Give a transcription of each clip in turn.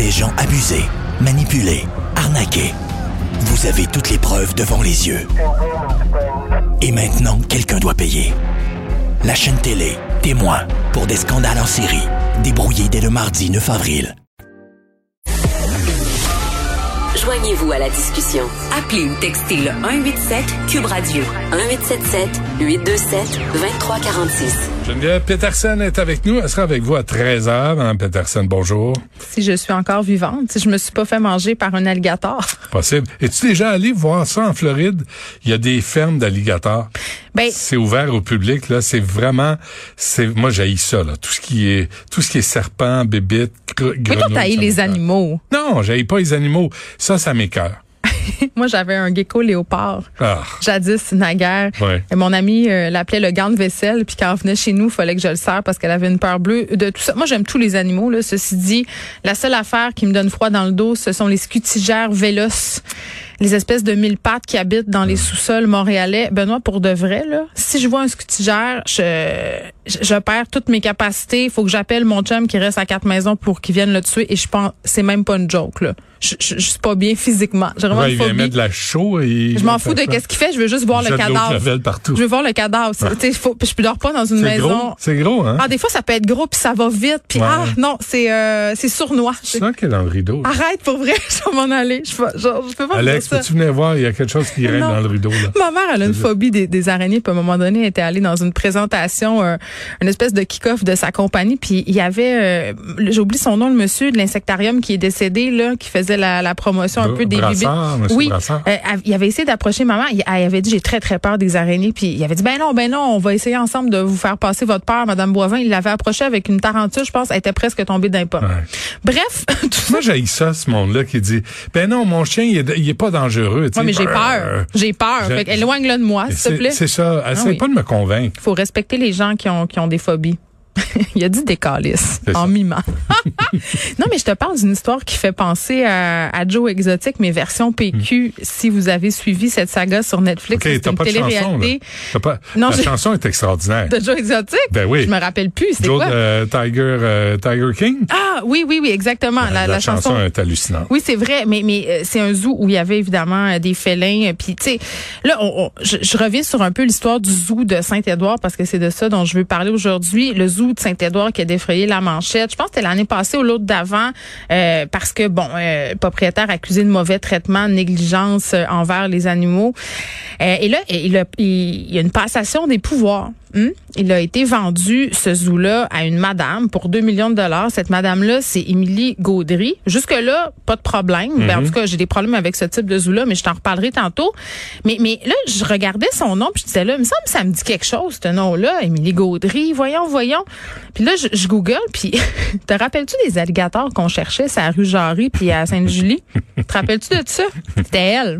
des gens abusés, manipulés, arnaqués. Vous avez toutes les preuves devant les yeux. Et maintenant, quelqu'un doit payer. La chaîne télé, témoin, pour des scandales en série, débrouillés dès le mardi 9 avril. Joignez-vous à la discussion. Appelez ou textez le 187 Cube Radio. 1877-827-2346. Geneviève Peterson est avec nous. Elle sera avec vous à 13h. Mme Peterson, bonjour. Si je suis encore vivante, si je me suis pas fait manger par un alligator. Possible. Es-tu déjà allé voir ça en Floride? Il y a des fermes d'alligators. Ben, c'est ouvert au public, là. C'est vraiment, moi, j'haïs ça, là. Tout ce qui est serpent, bébite, grenouille. Mais toi, t'haïs les animaux. Non, j'haïs pas les animaux. Ça m'écoeure. Moi, j'avais un gecko léopard. Jadis, naguère. Ouais. Et mon amie l'appelait le gant de vaisselle. Puis quand elle venait chez nous, il fallait que je le serre parce qu'elle avait une peur bleue de tout ça. Moi, j'aime tous les animaux, là. Ceci dit, la seule affaire qui me donne froid dans le dos, ce sont les scutigères véloces. Les espèces de mille pattes qui habitent dans les sous-sols montréalais. Benoît, pour de vrai, là, si je vois un scutigère, je perds toutes mes capacités. Il faut que j'appelle mon chum qui reste à 4 maisons pour qu'il vienne le tuer. Et je pense, c'est même pas une joke, là. Je suis pas bien physiquement. J'ai vraiment une phobie. Il vient mettre de la chaux et... Je m'en fous de qu'est-ce qu'il fait. Je veux juste voir le cadavre. Partout. Je veux voir le cadavre. Je dors pas dans une maison. Gros. C'est gros, hein? Ah, des fois, ça peut être gros puis ça va vite. Puis non, c'est sournois. C'est ça qu'elle est dans le rideau. Arrête, pour vrai, je vais m'en aller. Je peux pas Alex, peux-tu venir voir? Il y a quelque chose qui règne dans le rideau, là. Ma mère, elle a une phobie des araignées. Puis à un moment donné, elle était allée dans une présentation, une espèce de kick-off de sa compagnie. Puis il y avait, j'oublie son nom, le monsieur de l'insectarium qui est décédé, là, qui faisait la promotion un peu des bébés. Oui, il avait essayé d'approcher maman. Il avait dit, j'ai très, très peur des araignées. Puis il avait dit, ben non, on va essayer ensemble de vous faire passer votre peur, Madame Boivin. Il l'avait approché avec une tarentule, je pense, elle était presque tombée d'un pas. Ouais. Bref. Moi, j'haïs ça, ce monde-là, qui dit, ben non, mon chien, il est pas dangereux. Oui, mais j'ai peur. J'ai peur. Fait éloigne-le de moi, s'il te plaît. C'est ça. Essaye pas de me convaincre. Il faut respecter les gens qui ont des phobies. Il a dit des calices en mimant. Non, mais je te parle d'une histoire qui fait penser à Joe Exotic, mais version PQ. Si vous avez suivi cette saga sur Netflix, okay, c'est une télé-réalité. La chanson est extraordinaire. De Joe Exotic? Ben oui. Je me rappelle plus. C'est quoi? Tiger King? Ah, oui, exactement. La chanson est hallucinante. Oui, c'est vrai, mais c'est un zoo où il y avait évidemment des félins. Puis, tu sais, là, je reviens sur un peu l'histoire du zoo de Saint-Édouard parce que c'est de ça dont je veux parler aujourd'hui. Le zoo de Saint-Édouard qui a défrayé la manchette. Je pense que c'était l'année passée ou l'autre d'avant parce que, propriétaire accusé de mauvais traitement, de négligence envers les animaux. Et là, il y a une passation des pouvoirs. Il a été vendu, ce zoo-là, à une madame pour 2 millions de dollars. Cette madame-là, c'est Émilie Gaudry. Jusque-là, pas de problème. En tout cas, j'ai des problèmes avec ce type de zoo-là, mais je t'en reparlerai tantôt. Mais là, je regardais son nom, puis je disais là, il me semble que ça me dit quelque chose, ce nom-là, Émilie Gaudry. Voyons. Puis là, je google, puis te rappelles-tu des alligators qu'on cherchait sur la rue Jarry puis à Sainte-Julie? Te rappelles-tu de ça? C'était elle.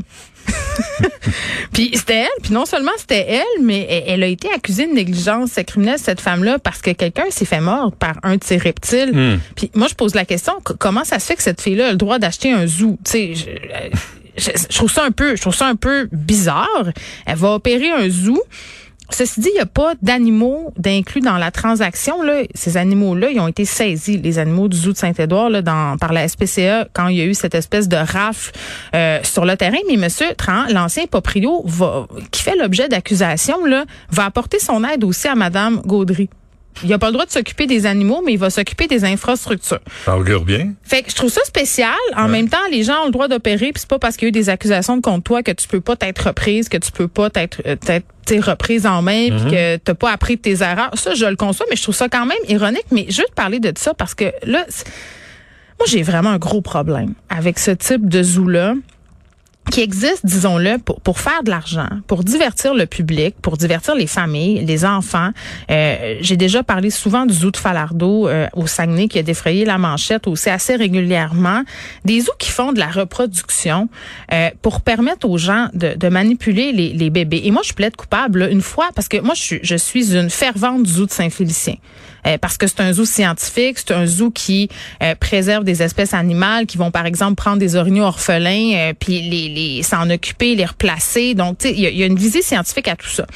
Puis c'était elle, puis non seulement c'était elle, mais elle a été accusée de négligence criminelle, cette femme-là, parce que quelqu'un s'est fait mordre par un de ses reptiles. Puis moi, je pose la question, comment ça se fait que cette fille-là a le droit d'acheter un zoo? Tu sais, je trouve ça un peu bizarre. Elle va opérer un zoo. Ceci dit, il n'y a pas d'animaux d'inclus dans la transaction. Là. Ces animaux-là, ils ont été saisis, les animaux du zoo de Saint-Édouard, là, par la SPCA, quand il y a eu cette espèce de rafle sur le terrain. Mais M. Tran, l'ancien proprio, qui fait l'objet d'accusations, là, va apporter son aide aussi à Mme Gaudry. Il n'a pas le droit de s'occuper des animaux, mais il va s'occuper des infrastructures. Ça augure bien. Fait que je trouve ça spécial. En même temps, les gens ont le droit d'opérer, puis c'est pas parce qu'il y a eu des accusations contre toi que tu peux pas t'être reprise, que tu peux pas t'être reprise en main, puis que t'as pas appris de tes erreurs. Ça, je le conçois, mais je trouve ça quand même ironique. Mais je veux te parler de ça parce que là, moi, j'ai vraiment un gros problème avec ce type de zoo-là, qui existe, disons-le, pour faire de l'argent, pour divertir le public, pour divertir les familles, les enfants. J'ai déjà parlé souvent du zoo de Falardeau au Saguenay qui a défrayé la manchette aussi assez régulièrement. Des zoos qui font de la reproduction pour permettre aux gens de manipuler les bébés. Et moi, je plaide coupable là, une fois parce que moi, je suis une fervente du zoo de Saint-Félicien. Parce que c'est un zoo scientifique, c'est un zoo qui préserve des espèces animales, qui vont par exemple prendre des orignaux orphelins, puis s'en occuper, les replacer. Donc, tu sais, il y a une visée scientifique à tout ça.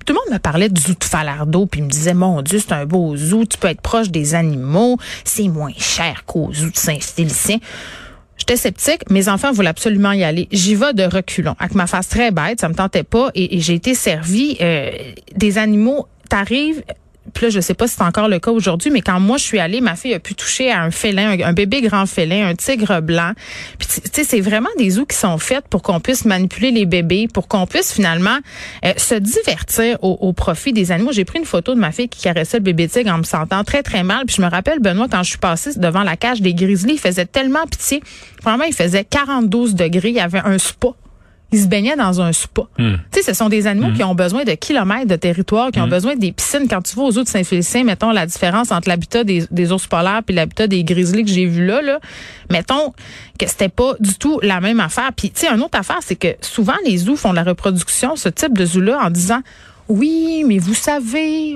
tout le monde me parlait du zoo de Falardeau, puis me disait, mon Dieu, c'est un beau zoo, tu peux être proche des animaux, c'est moins cher qu'au zoo de Saint-Félicien. J'étais sceptique, mes enfants voulaient absolument y aller. J'y vais de reculons. Avec ma face très bête, ça me tentait pas, et j'ai été servie des animaux. T'arrives, puis là, je sais pas si c'est encore le cas aujourd'hui, mais quand moi je suis allée, ma fille a pu toucher à un félin, un bébé grand félin, un tigre blanc. Puis tu sais, c'est vraiment des zoos qui sont faits pour qu'on puisse manipuler les bébés, pour qu'on puisse finalement se divertir au profit des animaux. J'ai pris une photo de ma fille qui caressait le bébé tigre en me sentant très très mal. Puis je me rappelle, Benoît, quand je suis passée devant la cage des grizzlies, il faisait tellement pitié. Vraiment, il faisait 42 degrés, il y avait un spa. Ils se baignaient dans un spa. Tu sais, ce sont des animaux qui ont besoin de kilomètres de territoire, qui ont besoin des piscines. Quand tu vas aux zoo de Saint-Félicien, mettons la différence entre l'habitat des ours polaires puis l'habitat des grizzlies que j'ai vu là, mettons que c'était pas du tout la même affaire. Puis, tu sais, une autre affaire, c'est que souvent les zoos font de la reproduction, ce type de zoo-là, en disant, oui, mais vous savez,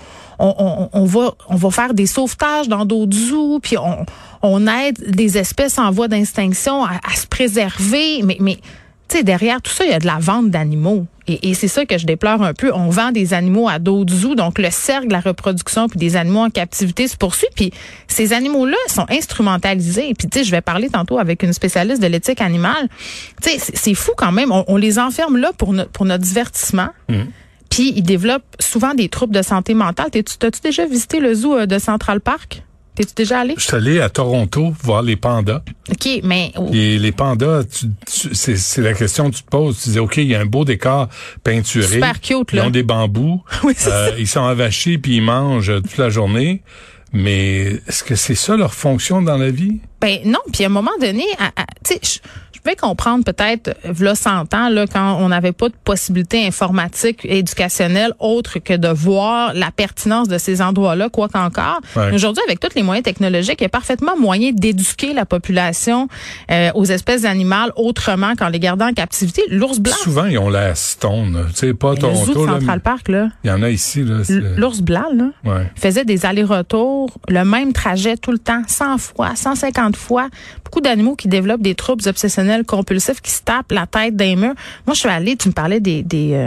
on va faire des sauvetages dans d'autres zoos, puis on aide des espèces en voie d'extinction à se préserver, mais tu sais, derrière tout ça, il y a de la vente d'animaux. Et c'est ça que je déplore un peu. On vend des animaux à d'autres zoos. Donc, le cercle de la reproduction puis des animaux en captivité se poursuit. Puis, ces animaux-là sont instrumentalisés. Puis, tu sais, je vais parler tantôt avec une spécialiste de l'éthique animale. Tu sais, c'est fou quand même. On les enferme là pour notre divertissement. Puis, ils développent souvent des troubles de santé mentale. T'as-tu déjà visité le zoo de Central Park? T'es-tu déjà allé? Je suis allé à Toronto voir les pandas. OK, mais... Et les pandas, c'est la question que tu te poses. Tu dis, OK, il y a un beau décor peinturé. Super cute, là. Ils ont des bambous. Oui, c'est ça. Ils sont avachés puis ils mangent toute la journée. Mais est-ce que c'est ça leur fonction dans la vie? Ben non, puis à un moment donné, tu sais, je pouvais comprendre peut-être, v'là 100 ans, là, quand on n'avait pas de possibilité informatique, éducationnelle, autre que de voir la pertinence de ces endroits-là, quoi qu'encore. Ouais. Aujourd'hui, avec tous les moyens technologiques, il y a parfaitement moyen d'éduquer la population aux espèces animales autrement qu'en les gardant en captivité. L'ours blanc. Souvent, ils ont la stone. Tu sais, pas Le Toronto. zoo de là, Central Park, là. il y en a ici. Là, L'ours blanc, là, ouais. faisait des allers-retours, le même trajet tout le temps, 100 fois, 150 fois. Beaucoup d'animaux qui développent des troubles obsessionnels compulsifs, qui se tapent la tête d'un mur. Moi, je suis allée, tu me parlais des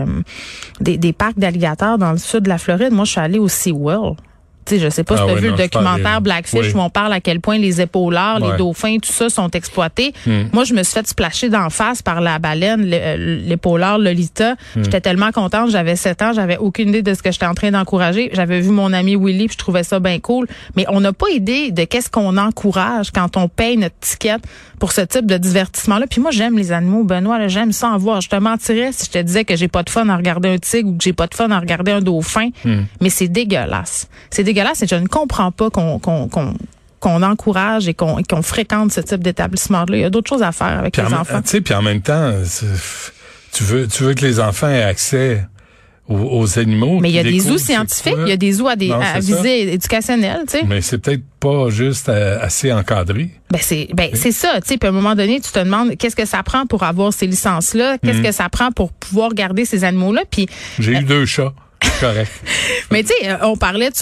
parcs d'alligators dans le sud de la Floride. Moi, je suis allée au SeaWorld. Tu sais, je sais pas si tu as vu le documentaire Blackfish, où on parle à quel point les épaulards, les dauphins, tout ça sont exploités. Moi, je me suis fait splasher d'en face par la baleine, l'épaulard Lolita. J'étais tellement contente, j'avais 7 ans, j'avais aucune idée de ce que j'étais en train d'encourager. J'avais vu mon ami Willy, puis je trouvais ça bien cool. Mais on n'a pas idée de qu'est-ce qu'on encourage quand on paye notre ticket pour ce type de divertissement-là. Puis moi, j'aime les animaux, Benoît, là, j'aime ça en voir. Je te mentirais si je te disais que j'ai pas de fun à regarder un tigre ou que j'ai pas de fun à regarder un dauphin. Mais c'est dégueulasse. C'est dégueulasse et je ne comprends pas qu'on encourage et qu'on fréquente ce type d'établissement-là. Il y a d'autres choses à faire avec les enfants. Tu sais, puis en même temps, tu veux que les enfants aient accès aux animaux. Mais il y a des zoos scientifiques, il y a des zoos à visée éducationnelle, tu sais. Mais c'est peut-être pas juste assez encadré. C'est ça, tu sais. Puis à un moment donné, tu te demandes qu'est-ce que ça prend pour avoir ces licences-là, qu'est-ce que ça prend pour pouvoir garder ces animaux-là. Puis j'ai eu 2 chats. Correct. Mais tu sais, on parlait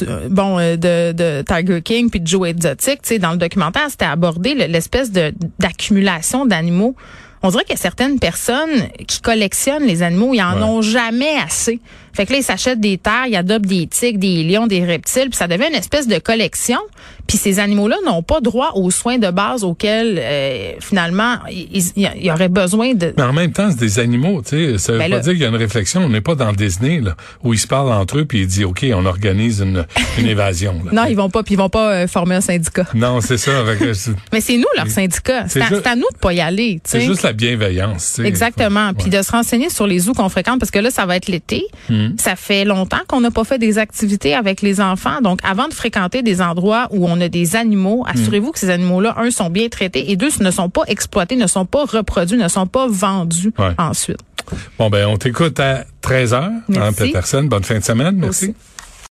de Tiger King puis de Joe Exotic, tu sais, dans le documentaire, c'était abordé l'espèce d'accumulation d'animaux. On dirait qu'il y a certaines personnes qui collectionnent les animaux, ils en ont jamais assez. Fait que là, ils s'achètent des terres, ils adoptent des tigres, des lions, des reptiles, puis ça devient une espèce de collection. Puis ces animaux-là n'ont pas droit aux soins de base auxquels, finalement, ils auraient besoin de... Mais en même temps, c'est des animaux, tu sais. Ça veut pas dire qu'il y a une réflexion. On n'est pas dans Disney, là, où ils se parlent entre eux puis ils disent, OK, on organise une évasion. Là. Non, ils vont pas former un syndicat. Non, c'est ça. Mais c'est nous, leur syndicat. C'est à nous de pas y aller, tu sais. C'est juste la bienveillance, tu sais. Exactement. Puis de se renseigner sur les zoos qu'on fréquente, parce que là, ça va être l'été. Ça fait longtemps qu'on n'a pas fait des activités avec les enfants. Donc, avant de fréquenter des endroits où on a des animaux, assurez-vous que ces animaux-là, un, sont bien traités et deux, ne sont pas exploités, ne sont pas reproduits, ne sont pas vendus ensuite. Bon, ben, on t'écoute à 13h. Merci. Peterson. Bonne fin de semaine. Merci. Aussi.